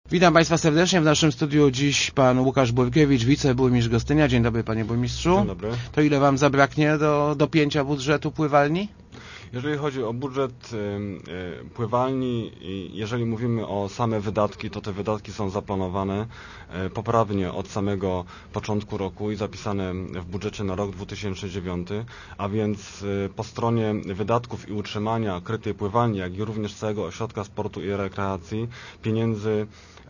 Witam Państwa serdecznie. W naszym studiu dziś pan Łukasz Burkiewicz, wiceburmistrz Gostynia. Dzień dobry, panie burmistrzu. Dzień dobry. To ile wam zabraknie do dopięcia budżetu pływalni? Jeżeli chodzi o budżet pływalni, jeżeli mówimy o same wydatki, to te wydatki są zaplanowane poprawnie od samego początku roku i zapisane w budżecie na rok 2009, a więc po stronie wydatków i utrzymania krytej pływalni, jak i również całego ośrodka sportu i rekreacji pieniędzy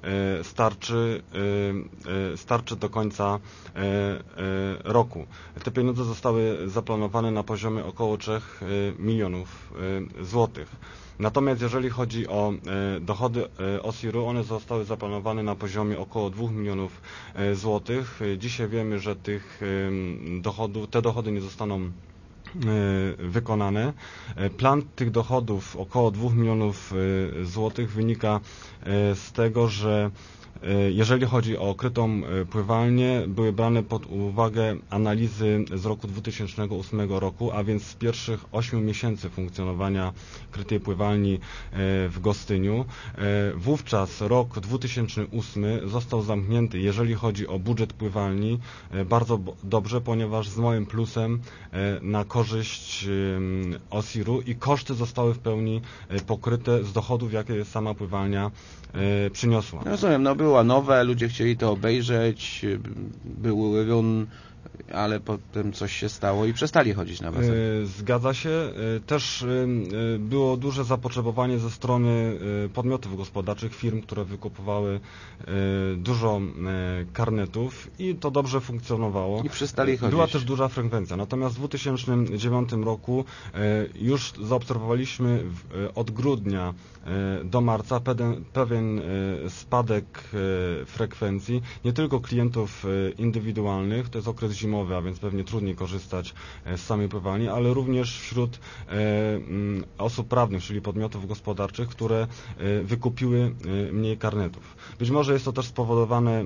starczy do końca roku. Te pieniądze zostały zaplanowane na poziomie około 3 milionów złotych. Natomiast jeżeli chodzi o dochody OSIR-u, one zostały zaplanowane na poziomie około 2 milionów złotych. Dzisiaj wiemy, że te dochody nie zostaną wykonane. Plan tych dochodów około 2 milionów złotych wynika z tego, że jeżeli chodzi o krytą pływalnię, były brane pod uwagę analizy z roku 2008 roku, a więc z pierwszych 8 miesięcy funkcjonowania krytej pływalni w Gostyniu. Wówczas rok 2008 został zamknięty, jeżeli chodzi o budżet pływalni, bardzo dobrze, ponieważ z małym plusem na korzyść OSIR-u i koszty zostały w pełni pokryte z dochodów, jakie sama pływalnia przyniosła. Rozumiem, była nowe, ludzie chcieli to obejrzeć, był run, ale potem coś się stało i przestali chodzić na basen. Zgadza się. Też było duże zapotrzebowanie ze strony podmiotów gospodarczych, firm, które wykupowały dużo karnetów i to dobrze funkcjonowało. I przestali chodzić. Była też duża frekwencja. Natomiast w 2009 roku już zaobserwowaliśmy od grudnia do marca pewien spadek frekwencji, nie tylko klientów indywidualnych, to jest okres zimowy, a więc pewnie trudniej korzystać z samej pływalni, ale również wśród osób prawnych, czyli podmiotów gospodarczych, które wykupiły mniej karnetów. Być może jest to też spowodowane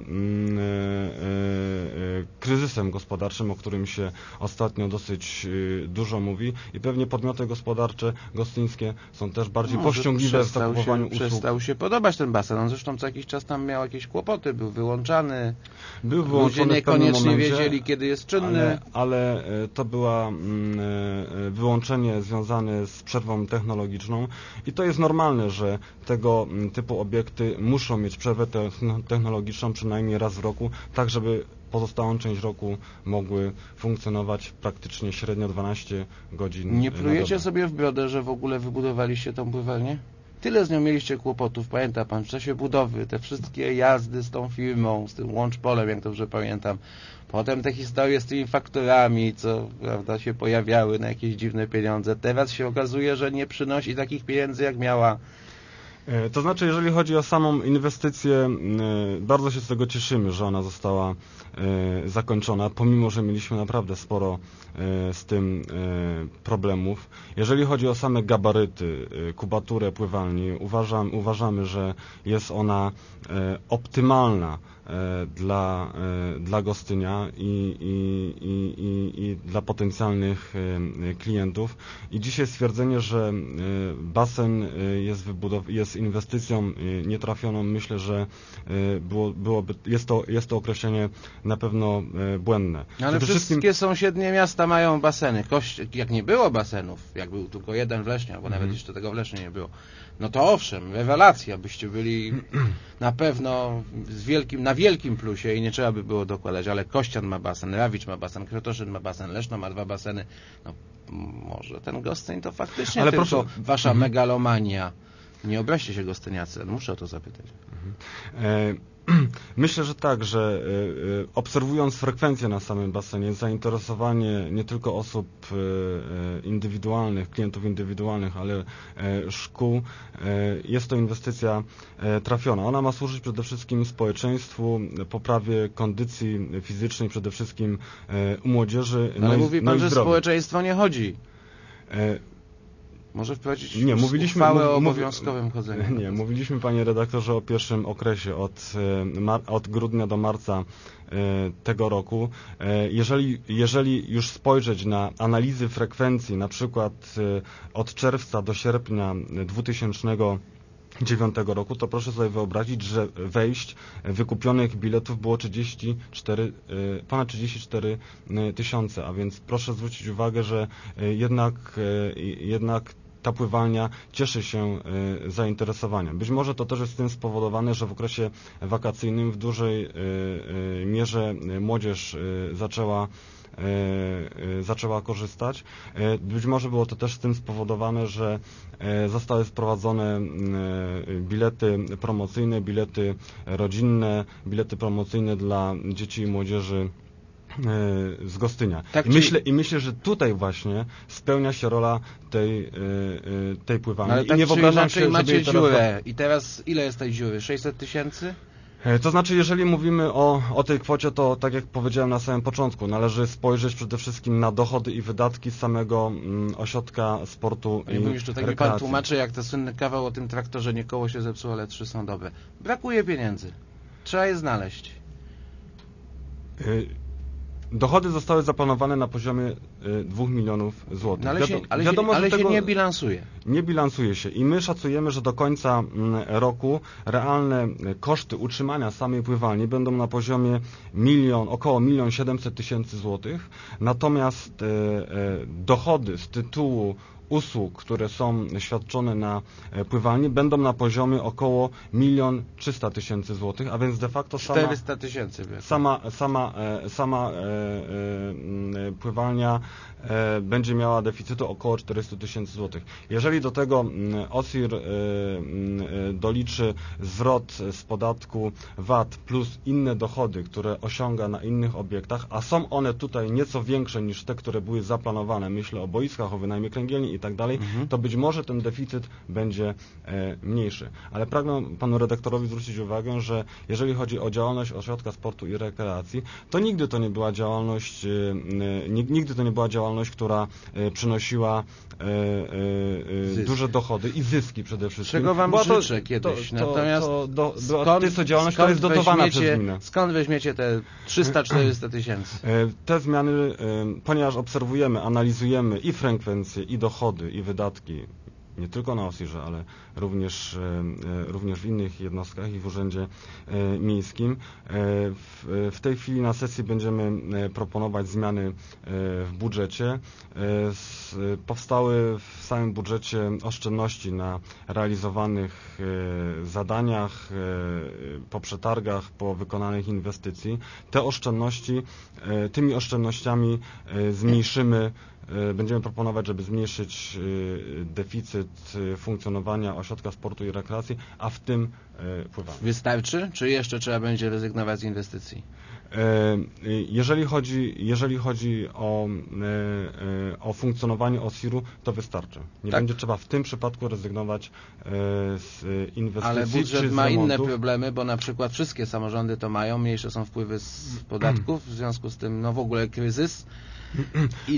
kryzysem gospodarczym, o którym się ostatnio dosyć dużo mówi i pewnie podmioty gospodarcze gostyńskie są też bardziej powściągliwe w zakupowaniu usług. Przestał się podobać ten basen. On zresztą co jakiś czas tam miał jakieś kłopoty, był wyłączany. Był wyłączony. Ludzie niekoniecznie wiedzieli, kiedy jest czynny. Ale to było wyłączenie związane z przerwą technologiczną i to jest normalne, że tego typu obiekty muszą mieć przerwę technologiczną przynajmniej raz w roku, tak żeby pozostałą część roku mogły funkcjonować praktycznie średnio 12 godzin. Nie plujecie sobie w brodę, że w ogóle wybudowaliście tą pływalnię? Tyle z nią mieliście kłopotów, pamięta pan, w czasie budowy, te wszystkie jazdy z tą firmą, z tym Łączpolem, jak dobrze pamiętam. Potem te historie z tymi fakturami, co prawda się pojawiały na jakieś dziwne pieniądze. Teraz się okazuje, że nie przynosi takich pieniędzy, jak miała. To znaczy, jeżeli chodzi o samą inwestycję, bardzo się z tego cieszymy, że ona została zakończona, pomimo że mieliśmy naprawdę sporo z tym problemów. Jeżeli chodzi o same gabaryty, kubaturę pływalni, uważamy, że jest ona optymalna dla Gostynia i dla potencjalnych klientów. I dzisiaj stwierdzenie, że basen jest inwestycją nietrafioną, myślę, że jest to określenie na pewno błędne. Ale wszystkie sąsiednie miasta mają baseny. Jak nie było basenów, jak był tylko jeden w Lesznie, albo nawet jeszcze tego w Lesznie nie było, no to owszem, rewelacja, byście byli na pewno na wielkim plusie i nie trzeba by było dokładać, ale Kościan ma basen, Rawicz ma basen, Kretoszyn ma basen, Leszno ma 2 baseny. No może ten Gostyń to faktycznie ale tylko wasza megalomania. Nie obraźcie się gostyniacy, muszę o to zapytać. Myślę, że tak, że obserwując frekwencję na samym basenie, zainteresowanie nie tylko osób indywidualnych, klientów indywidualnych, ale szkół, jest to inwestycja trafiona. Ona ma służyć przede wszystkim społeczeństwu, poprawie kondycji fizycznej, przede wszystkim u młodzieży. Ale mówi pan, że społeczeństwo nie chodzi. Może wprowadzić uchwałę o obowiązkowym chodzeniu. Nie, mówiliśmy, panie redaktorze, o pierwszym okresie od grudnia do marca tego roku. Jeżeli już spojrzeć na analizy frekwencji, na przykład od czerwca do sierpnia 2000 2009 roku, to proszę sobie wyobrazić, że wejść wykupionych biletów było ponad 34 tysiące, a więc proszę zwrócić uwagę, że jednak ta pływalnia cieszy się zainteresowaniem. Być może to też jest z tym spowodowane, że w okresie wakacyjnym w dużej mierze młodzież zaczęła korzystać. Być może było to też z tym spowodowane, że zostały wprowadzone bilety promocyjne, bilety rodzinne, bilety promocyjne dla dzieci i młodzieży z Gostynia. Tak, I myślę, że tutaj właśnie spełnia się rola tej pływalni. Ale tak I nie wyobrażam się, macie żeby dziurę. I teraz ile jest tej dziury? 600 tysięcy? To znaczy, jeżeli mówimy o tej kwocie, to tak jak powiedziałem na samym początku, należy spojrzeć przede wszystkim na dochody i wydatki samego ośrodka sportu i jeszcze tak mi pan tłumaczy, jak ten słynny kawał o tym traktorze, nie koło się zepsuło, ale 3 są dobre. Brakuje pieniędzy. Trzeba je znaleźć. Dochody zostały zaplanowane na poziomie 2 milionów złotych. No ale się nie bilansuje. Nie bilansuje się i my szacujemy, że do końca roku realne koszty utrzymania samej pływalni będą na poziomie około 1 700 000 złotych, natomiast dochody z tytułu usług, które są świadczone na pływalni, będą na poziomie około 1 300 000 złotych, a więc de facto 400 000. Sama pływalnia będzie miała deficytu około 400 000 złotych. Jeżeli do tego OSIR doliczy zwrot z podatku VAT plus inne dochody, które osiąga na innych obiektach, a są one tutaj nieco większe niż te, które były zaplanowane, myślę o boiskach, o wynajmie kręgielni i tak dalej, to być może ten deficyt będzie mniejszy. Ale pragnę panu redaktorowi zwrócić uwagę, że jeżeli chodzi o działalność Ośrodka Sportu i Rekreacji, to nigdy to nie była działalność, która przynosiła duże dochody i zyski przede wszystkim. Czego wam życzę kiedyś. Natomiast to jest to działalność, która jest dotowana przez gminę. Skąd weźmiecie te 300-400 tysięcy? Te zmiany, ponieważ obserwujemy, analizujemy i frekwencje, i dochody, i wydatki, nie tylko na OSIR-ze, ale również w innych jednostkach i w Urzędzie Miejskim. W tej chwili na sesji będziemy proponować zmiany w budżecie. Powstały w samym budżecie oszczędności na realizowanych zadaniach, po przetargach, po wykonanych inwestycji. Tymi oszczędnościami będziemy proponować, żeby zmniejszyć deficyt funkcjonowania Ośrodka Sportu i Rekreacji, a w tym pływamy. Wystarczy, czy jeszcze trzeba będzie rezygnować z inwestycji? Jeżeli chodzi o funkcjonowanie OSIR-u, to wystarczy. Nie będzie trzeba w tym przypadku rezygnować z inwestycji. Ale budżet ma inne problemy, bo na przykład wszystkie samorządy to mają, mniejsze są wpływy z podatków, w związku z tym w ogóle kryzys. I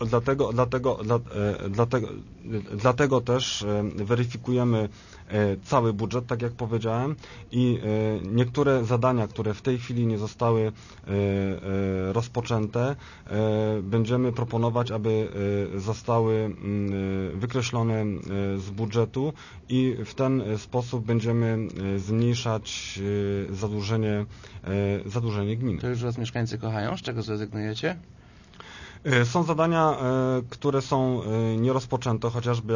Dlatego też weryfikujemy cały budżet, tak jak powiedziałem, i niektóre zadania, które w tej chwili nie zostały rozpoczęte, będziemy proponować, aby zostały wykreślone z budżetu i w ten sposób będziemy zmniejszać zadłużenie gminy. To już was mieszkańcy kochają? Z czego zrezygnujecie? Są zadania, które są nierozpoczęte,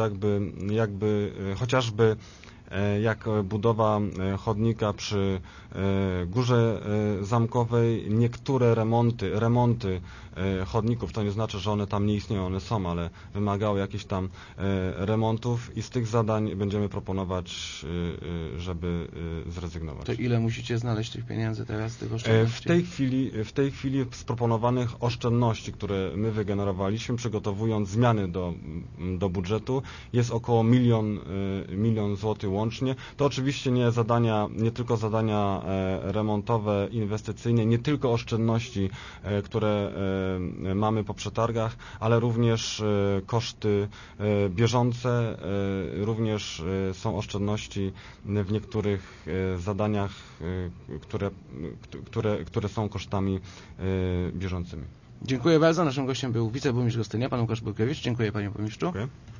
chociażby jak budowa chodnika przy Górze Zamkowej, niektóre remonty chodników, to nie znaczy, że one tam nie istnieją, one są, ale wymagały jakichś tam remontów i z tych zadań będziemy proponować, żeby zrezygnować. To ile musicie znaleźć tych pieniędzy teraz, tych oszczędności? W tej chwili z proponowanych oszczędności, które my wygenerowaliśmy, przygotowując zmiany do budżetu, jest około 1 milion złotych łącznie. To oczywiście nie tylko zadania remontowe, inwestycyjne, nie tylko oszczędności, które mamy po przetargach, ale również koszty bieżące, również są oszczędności w niektórych zadaniach, które są kosztami bieżącymi. Dziękuję bardzo. Naszym gościem był wiceburmistrz Gostynia, pan Łukasz Burkiewicz. Dziękuję panie burmistrzu. Dziękuję.